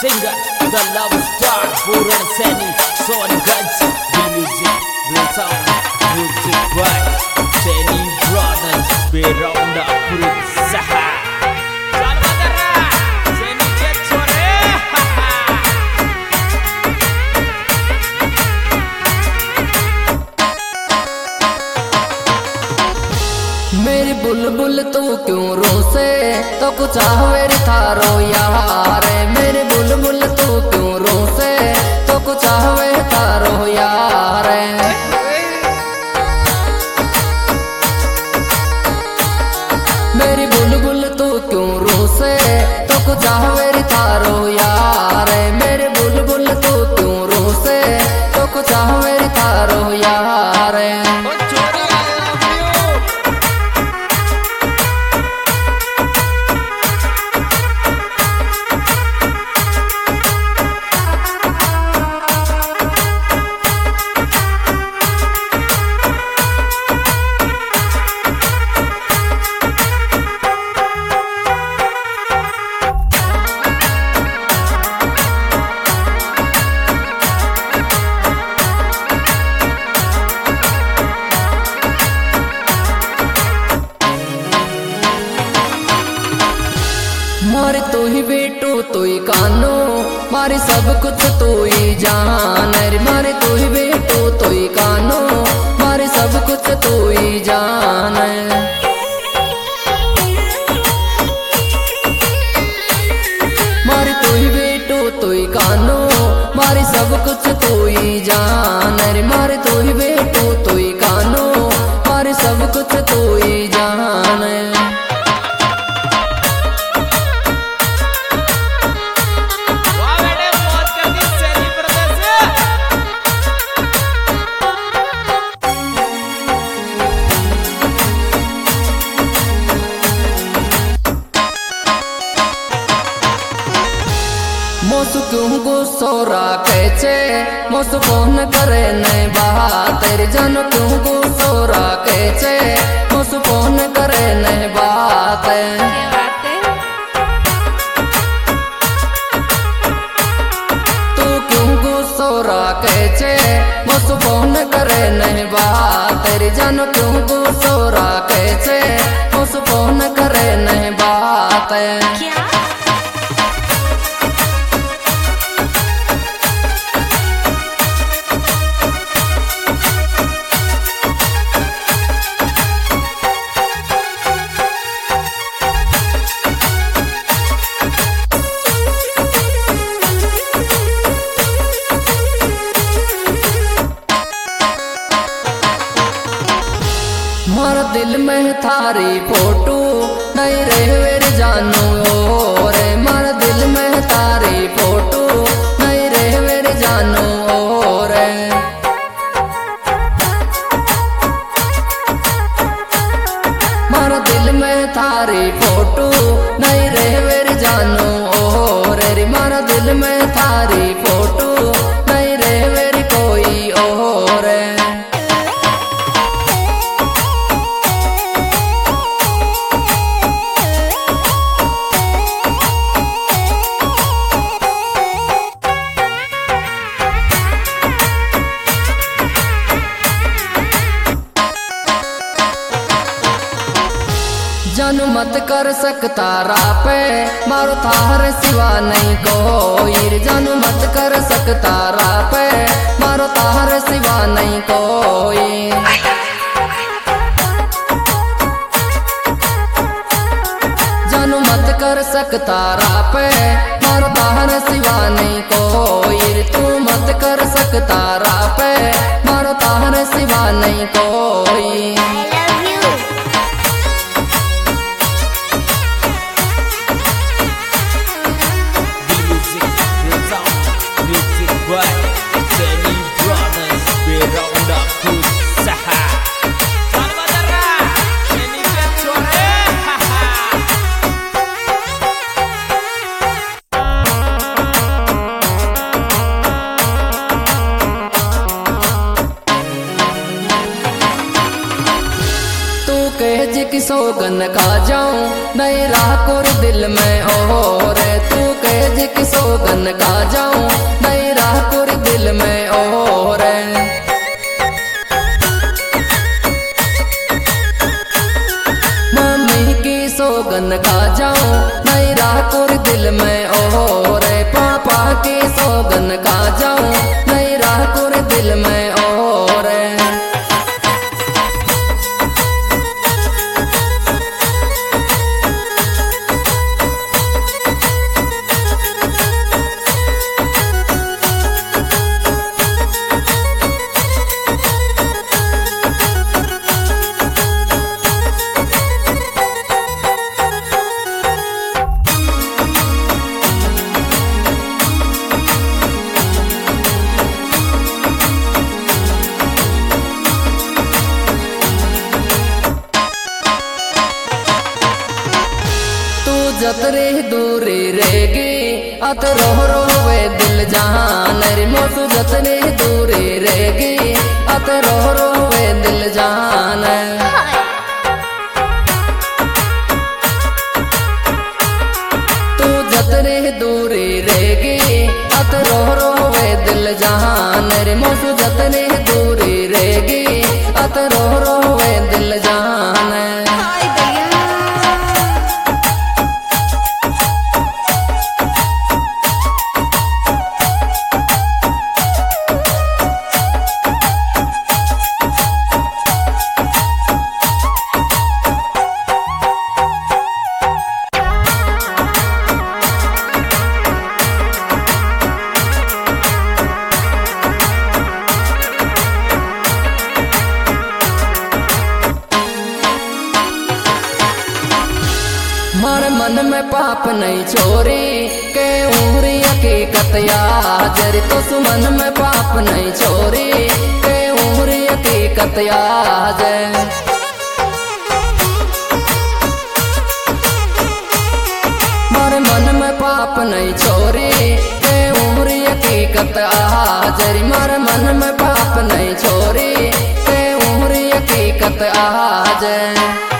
singer, the love star, Puran Seni, Son Guns, the music, the sound, music by Seni Brothers, Beround the Purut Saha. मेरी बुलबुल तू क्यों रोसे तो कुछ मेरी थारो यार। मेरी बुलबुल तू क्यों रोसे तो कुछ मेरी थारो यार। मेरी बुलबुल तू क्यों रोसे तो कुछ मेरी थारो यार। मेरी बुलबुल तू क्यों रोसे तो कुछ मेरी थारो यार। मारे तू ही बेटो तू ही कानो, मारे सब कुछ तू ही जान। मारे तू ही बेटो तू ही कानो, मारे सब कुछ तू ही जान। मारे तू ही बेटो तू ही कानो, मारे सब कुछ तू ही जान। मारे तू ही बेटो तू ही कानो, मारे सब कुछ तू ही जान। मोसु क्यों गुस्सो राखे छे, मोसु फोन करे नहीं बात। तेरी जानो क्यों गुस्सो राखे छे, मोसु फोन करे नहीं बात। तू क्यों गुस्सो राखे छे, मोसु फोन करे नहीं बात। तेरी जानो क्यों गुस्सो राखे छे, मोसु फोन करे नहीं बात। मारा दिल में थारी फोटो नहीं रहे मेरे जानू और। मारा दिल में थारी फोटो नहीं रहे मेरे जानू और। मारा दिल में थारी फोटो नहीं रहे मेरे जानू और। मारा दिल में थारी फोटो नहीं रहे मेरी कोई और। जानू मत कर सकता रापे, मारो थार सिवा नहीं कोई। जानू मत कर सकता रापे, मारो थार सिवा नहीं कोई। जानू मत कर सकता रापे, मारो थार सिवा नहीं कोई। तू मत कर सकता रापे, मारो थार सिवा नहीं कोई। Seni Brothers, Beround the Purut Saha. तू कह जी कि सौगन खा जाऊं नहीं रहा कोर दिल में और। तू कह जी कि सौगन सोगन का जाऊं नहीं राकुर दिल में और मम्मी की सोगन का जाऊं नहीं राकुर दिल में और पापा की सोगन का जाऊं नहीं राकुर दिल में और जतरे दूरी रहेगी अत रोवे दिल जान रे मोसू जतरे दूरी रहेगी अत रोवे दिल जान तू जतरे दूरी रहेगी अत रोवे दिल जान रे मोसू जतरे दूरी रहेगी अत रोवे दिल जान मारे मन में पाप नहीं छोरी के उमरी हकीकत याजर तो सुमन में पाप नहीं छोरी के उमरी हकीकत याजर मारे मन में पाप नहीं छोरी के उमरी हकीकत हाजरी मारे मन में पाप नहीं छोरी के उमरी हकीकत हाजर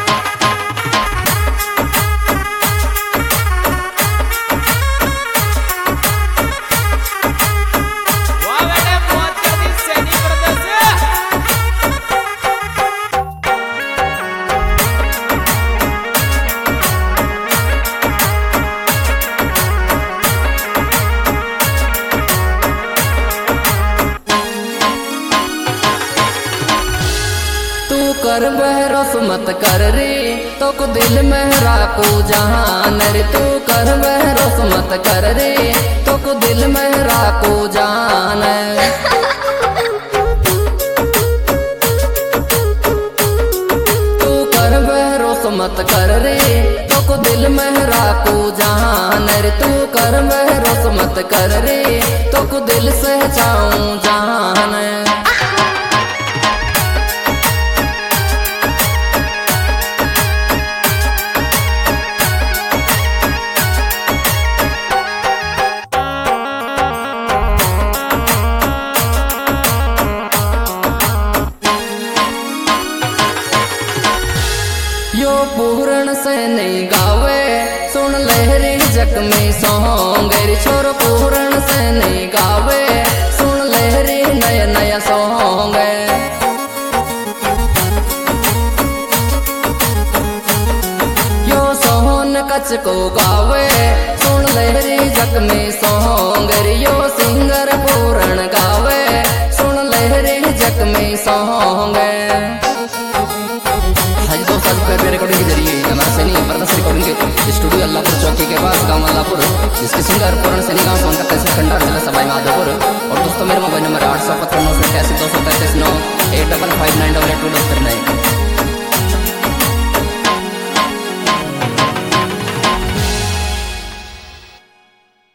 कर बहरोस मत कर रे तो को दिल में राखू जहान रे तू कर बहरोस मत कर रे तो को दिल में राखू जान तू कर बहरोस मत कर रे तो को दिल में राखू जहान रे तू कर बहरोस मत कर रे तो को दिल से चाहूं जान यो पूर्ण से नहीं गावे सुन लहरी जख्मी सॉन्ग छोर पूर्ण से नहीं गावे सुन लहरी नया नया सॉन्ग यो सोहन कच को गावे सुन लहरी जख्मी सॉन्ग यो सिंगर पूर्ण गावे सुन लहरी जख्मी सॉन्ग रिकॉर्डिंग के जरिए हमारा सैनी प्रदर्शन रिकॉर्डिंग के स्टूडियो अल्लाहपुर चौकी के पास गांव अल्लाहपुर जिसके सिंगर पूर्ण सैनी गांव सोनका तहसील खंडार जिला सवाई माधोपुर और दोस्तों मेरा मोबाइल नंबर 815 987 233 9 8559 2 9